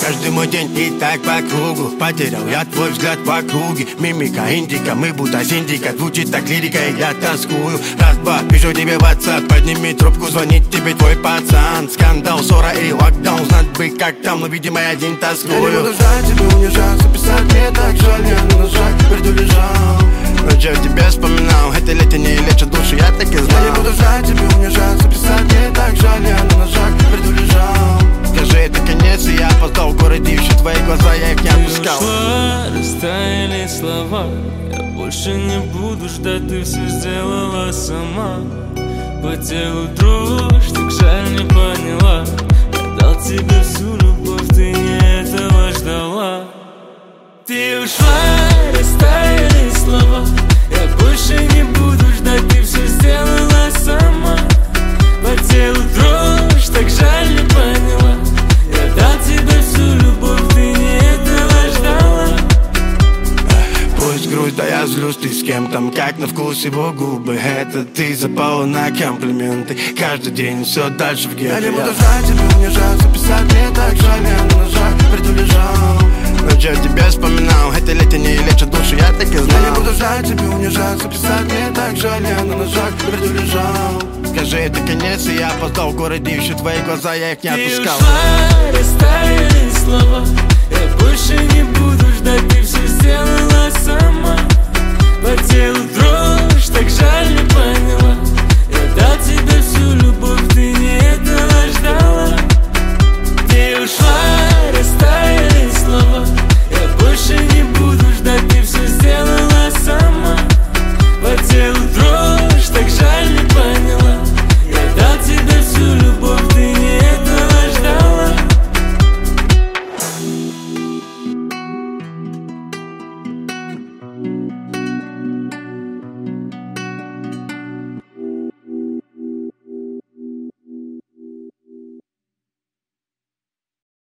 Каждый мой день и так по кругу. Потерял я твой взгляд в округе. Мимика, индика, мы будто синдика. Звучит так лирика, и я тоскую. Раз-два, пишу тебе в WhatsApp. Подними трубку, звонит тебе твой пацан. Скандал, ссора и локдаун. Знать бы как там, но видимо я один тоскую. Я не буду ждать тебя, унижаться, писать мне так жаль. Я на ножах приду лежал. Ночью я тебя вспоминал. Это лето не лечит душу, я так и знал. Я не буду ждать тебя, унижаться, писать мне так жаль. Я на ножах приду лежал. Скажи, это конец, и я опоздал. В городе ищу твои глаза, я их не отпускал. Ты ушла, растаяли слова. Я больше не буду ждать, ты все сделала сама. По телу дрожь, так жаль не поняла. Я дал тебе всю любовь, ты не этого ждала. Ты ушла, растаяли слова. Я больше не буду ждать, ты все сделала сама. По телу дрожь, так жаль не поняла. Я дал тебе всю любовь, ты не этого ждала. Пусть грусть, да я злюсь, ты с кем там, как на вкус его губы. Это ты запала на комплименты. Каждый день все дальше в гетто. Я не буду ждать тебя, унижаться, писать мне так жаль. Я на ножах приду лежал. Ночью я тебя вспоминал. Это лето не лечит душу, я так и знал. Я не буду ждать тебя, унижаться, писать мне так жаль. Я на ножах приду лежал. Скажи, это конец, и я опоздал. В городе ищу твои глаза, я их не отпускал. Ты ушла, растаяли слова. Я больше не буду ждать, ты все сделала сама. По телу дрожь.